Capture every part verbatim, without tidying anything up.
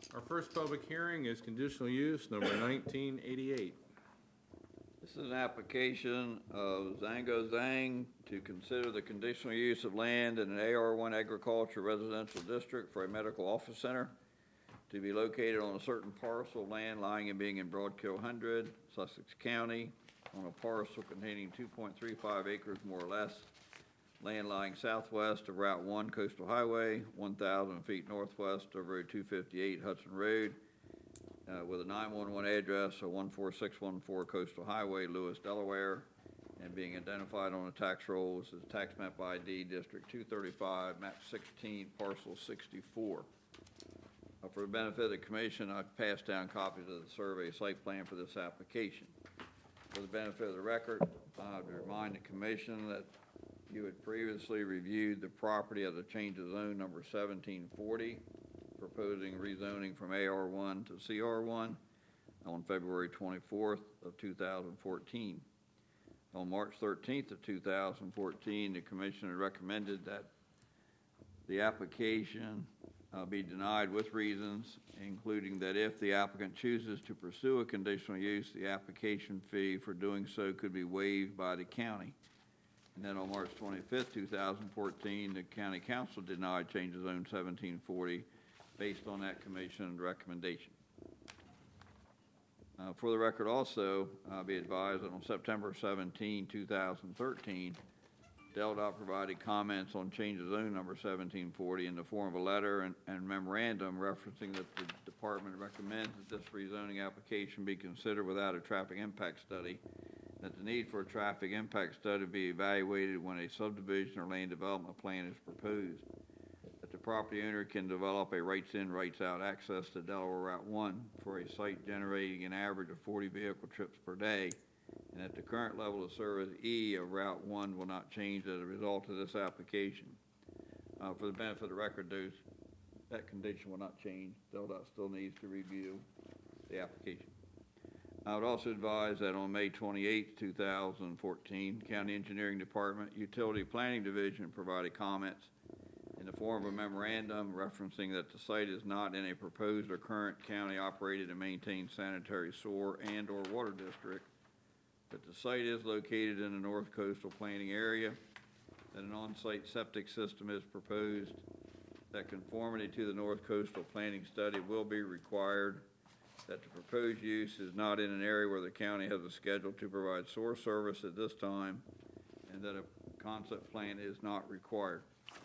Our first public hearing is conditional use number nineteen eighty-eight. This is an application of Zango Zhang to consider the conditional use of land in an A R one agriculture residential district for a medical office center to be located on a certain parcel of land lying and being in Broadkill one hundred, Sussex County, on a parcel containing two point three five acres more or less, land lying southwest of Route one Coastal Highway, one thousand feet northwest of Road two fifty-eight Hudson Road, uh, with a nine one one address of one four six one four Coastal Highway, Lewis, Delaware, and being identified on the tax rolls as tax map I D District two thirty-five, map sixteen, parcel sixty-four. Uh, for the benefit of the commission, I've passed down copies of the survey site plan for this application. For the benefit of the record, I would remind the commission that you had previously reviewed the property of the change of zone number seventeen forty, proposing rezoning from A R one to C R one on February twenty-fourth of two thousand fourteen. On March thirteenth of two thousand fourteen, the commission had recommended that the application uh, be denied with reasons, including that if the applicant chooses to pursue a conditional use, the application fee for doing so could be waived by the county. And then on March twenty-fifth, two thousand fourteen, the county council denied change of zone seventeen forty based on that commission recommendation. Uh, for the record also, I'll be advised that on September seventeenth, two thousand thirteen, DelDOT provided comments on change of zone number seventeen forty in the form of a letter and, and memorandum referencing that the department recommends that this rezoning application be considered without a traffic impact study, that the need for a traffic impact study be evaluated when a subdivision or land development plan is proposed, that the property owner can develop a rights-in, rights-out access to Delaware Route one for a site generating an average of forty vehicle trips per day, and that the current level of service E of Route one will not change as a result of this application. Uh, for the benefit of the record, those, that condition will not change. DelDOT still needs to review the application. I would also advise that on May twenty-eighth, two thousand fourteen, County Engineering Department Utility Planning Division provided comments in the form of a memorandum referencing that the site is not in a proposed or current county-operated and maintained sanitary sewer and or water district, that the site is located in the North Coastal Planning Area, that an on-site septic system is proposed, that conformity to the North Coastal Planning Study will be required, that the proposed use is not in an area where the county has a schedule to provide sewer service at this time, and that a concept plan is not required.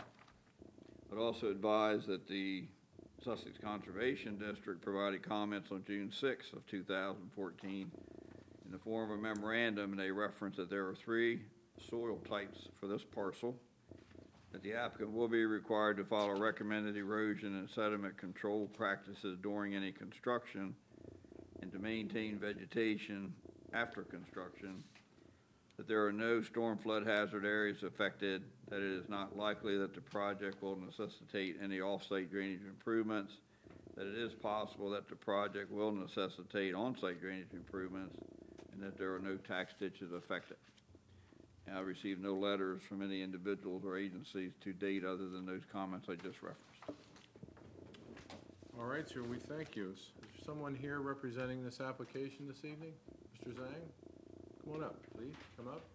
I'd also advise that the Sussex Conservation District provided comments on June sixth of two thousand fourteen in the form of a memorandum, and they reference that there are three soil types for this parcel, that the applicant will be required to follow recommended erosion and sediment control practices during any construction, and to maintain vegetation after construction, that there are no storm flood hazard areas affected, that it is not likely that the project will necessitate any off-site drainage improvements, that it is possible that the project will necessitate on-site drainage improvements, and that there are no tax ditches affected. And I received no letters from any individuals or agencies to date other than those comments I just referenced. All right, sir, we thank you. Is there someone here representing this application this evening? Mister Zhang? Come on up, please. Come up.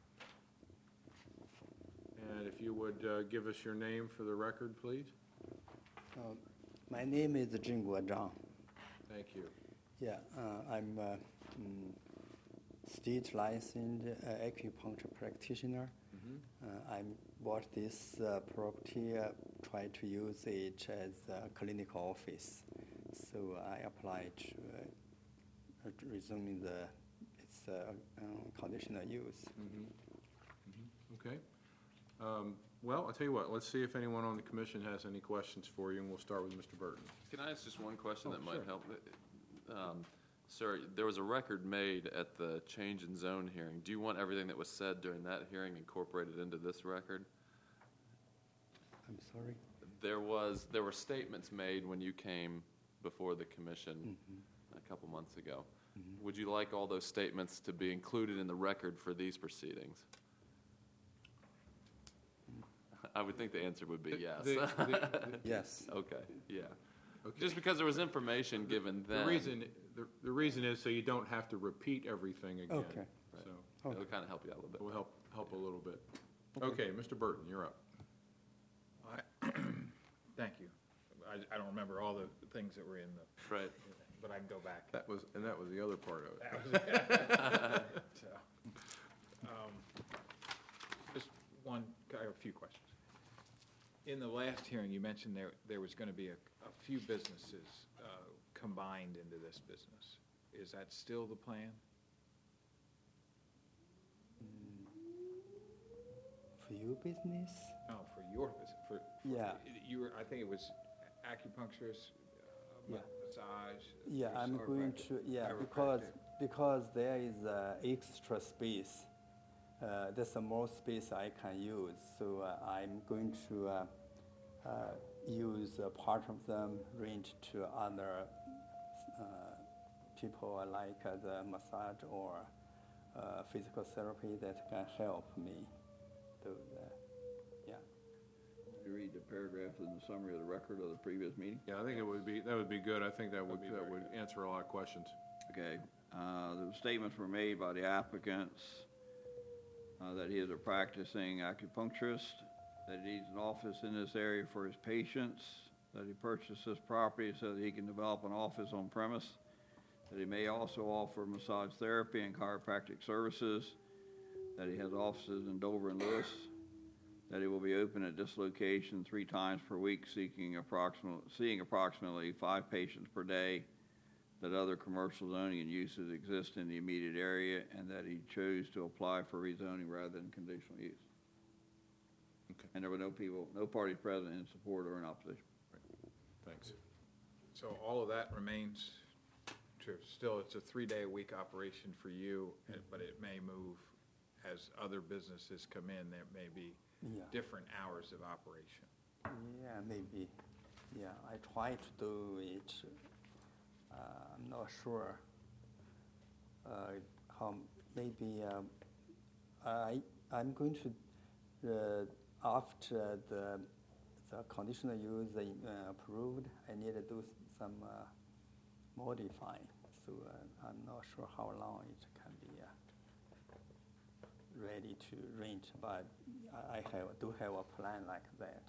And if you would uh, give us your name for the record, please. Uh, my name is Jingguo Zhang. Thank you. Yeah, uh, I'm a um, state licensed uh, acupuncture practitioner. Mm-hmm. uh, I bought this uh, property, uh, try to use it as a clinical office. So I applied to uh, resuming the its uh, uh, conditional use. Mm-hmm. Mm-hmm. Okay. Um, well, I'll tell you what, let's see if anyone on the commission has any questions for you, and we'll start with Mister Burton. Can I ask just one question Oh, that might sure. help? Um, sir, there was a record made at the change in zone hearing. Do you want everything that was said during that hearing incorporated into this record? I'm sorry? There was there were statements made when you came before the commission Mm-hmm. a couple months ago. Mm-hmm. Would you like all those statements to be included in the record for these proceedings? I would think the answer would be The- yes. the- the- Yes. Okay, yeah. Okay. Just because there was information given then. The reason, the, the reason is so you don't have to repeat everything again. Okay. So It'll kind of help you out a little bit. it will help, help a little bit. Okay, Mister Burton, you're up. I- Thank you. I, I don't remember all the things that were in the, Right. but I can go back. That was, and that was the other part of it. That was it. So, um, Just one, I have a few questions. In the last hearing, you mentioned there, there was going to be a, a few businesses uh, combined into this business. Is that still the plan? For your business? No, for your business, for, for- Yeah. you were, I think it was acupuncturist, uh, Yeah. massage. Yeah, I'm chiropractic- going to, yeah, because, chiropractic. because there is uh, extra space. Uh, there's some more space I can use, so uh, I'm going to uh, uh, use a part of them, rent to other uh, people like uh, the massage or uh, physical therapy that can help me do that. Yeah. You read the paragraph in the summary of the record of the previous meeting? Yeah, I think it would be, that would be good. I think that would, That'd be that very would answer a lot of questions. Okay, uh, the statements were made by the applicants, uh, that he is a practicing acupuncturist, that he needs an office in this area for his patients, that he purchased this property so that he can develop an office on premise, that he may also offer massage therapy and chiropractic services, that he has offices in Dover and Lewis, that he will be open at this location three times per week, seeking approximately, seeing approximately five patients per day, that other commercial zoning and uses exist in the immediate area, and that he chose to apply for rezoning rather than conditional use. Okay. And there were no people, no parties present in support or in opposition. Thanks. So all of that remains true. Still, it's a three-day-a-week operation for you, eh, but it may move as other businesses come in. There may be Yeah. different hours of operation. Yeah, maybe. Yeah, I try to do it. Uh, I'm not sure. Uh, how maybe um, I I'm going to uh, after the the conditional use uh, approved. I need to do some uh, modifying. So uh, I'm not sure how long it can be uh, ready to rent, but I I have do have a plan like that.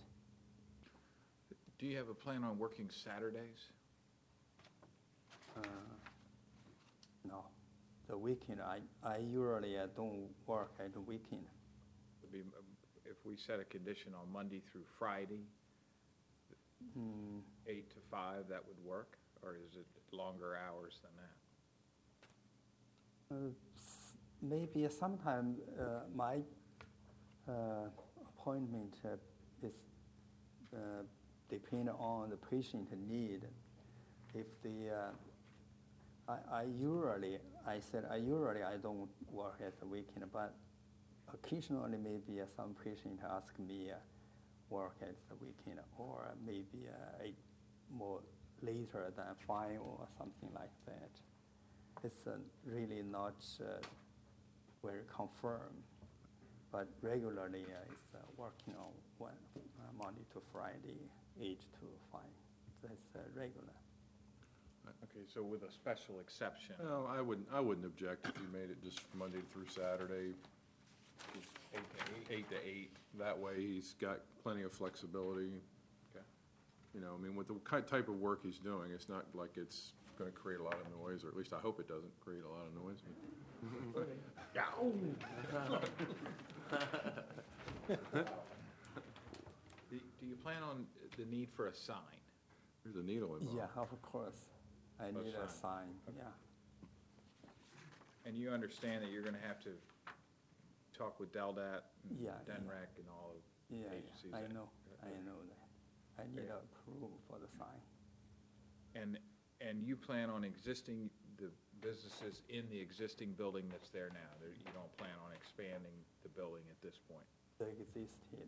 Do you have a plan on working Saturdays? Uh, no, the weekend, I, I usually uh, don't work at the weekend. Would be, um, if we set a condition on Monday through Friday, Mm, eight to five, that would work? Or is it longer hours than that? uh, s- maybe sometime uh, my uh, appointment uh, is uh, depend on the patient need. If the uh, I, I usually I said I usually I don't work at the weekend, but occasionally maybe uh, some patient ask me uh, work at the weekend, or maybe uh, a more later than five or something like that. It's uh, really not uh, very confirmed, but regularly uh, it's uh, working on one uh, Monday to Friday, eight to five. That's uh, regular. Okay, so with a special exception, No, I wouldn't, I wouldn't object if you made it just Monday through Saturday, eight to eight? eight to eight. That way, he's got plenty of flexibility. Okay. You know, I mean, with the ki- type of work he's doing, it's not like it's going to create a lot of noise, or at least I hope it doesn't create a lot of noise. Do do you plan on the need for a sign? There's a needle involved. Yeah, of course. I A need a sign. sign, yeah. And you understand that you're going to have to talk with DELDAT and Yeah, yeah. DENREC and all of Yeah, agencies? yeah, I that- know, I know that. I need approval for the sign. And, and you plan on existing, the businesses in the existing building that's there now? There- You don't plan on expanding the building at this point? They existed.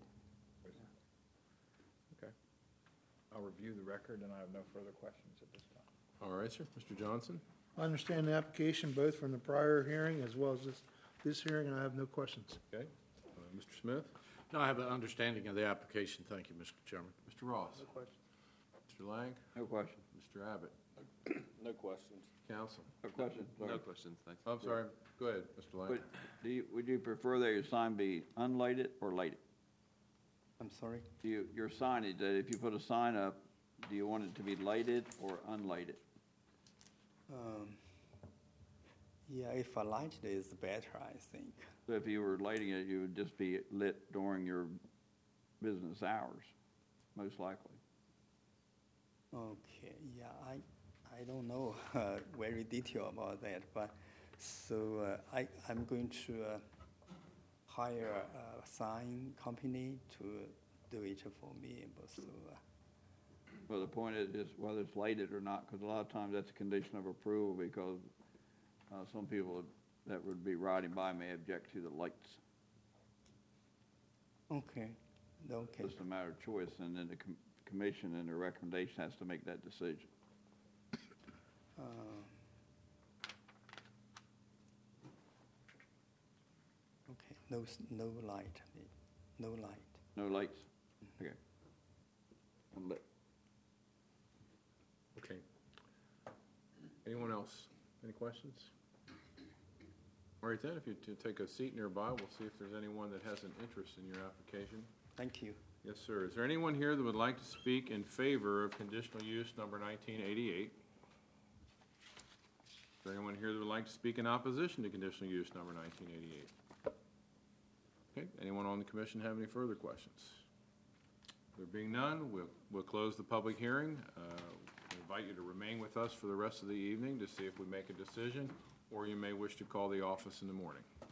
Okay. I'll review the record, and I have no further questions at this time. All right, sir. Mister Johnson? I understand the application both from the prior hearing as well as this, this hearing, and I have no questions. Okay. Uh, Mister Smith? No, I have an understanding of the application. Thank you, Mister Chairman. Mister Ross? Mister Lang, No question. Mister Abbott, No questions. council. No question. No Sorry. questions, thanks. Oh, I'm sorry, go ahead, Mister Lang. Would, do you, would you prefer that your sign be unlighted or lighted? I'm sorry. Do you, your signage, that if you put a sign up, do you want it to be lighted or unlighted? Um, yeah, if I light it is better, I think. So if you were lighting it, you would just be lit during your business hours, most likely. Okay, yeah, I, I don't know uh, very detail about that, but so uh, I, I'm going to uh, hire a sign company to do it for me, but so, uh, Well, the point is, is whether it's lighted or not, because a lot of times that's a condition of approval, because uh, some people that would be riding by may object to the lights. okay, okay. It's just a matter of choice, and then the com- commission and the recommendation has to make that decision. Uh, Okay, no, s- no light, no light. No lights? Okay. Unlit. Okay. Anyone else? Any questions? All right then, if you t- take a seat nearby, we'll see if there's anyone that has an interest in your application. Thank you. Yes, sir. Is there anyone here that would like to speak in favor of conditional use number nineteen eighty-eight? Is there anyone here that would like to speak in opposition to conditional use number nineteen eighty-eight? Okay, anyone on the commission have any further questions? There being none, we'll, we'll close the public hearing. Uh, we invite you to remain with us for the rest of the evening to see if we make a decision, or you may wish to call the office in the morning.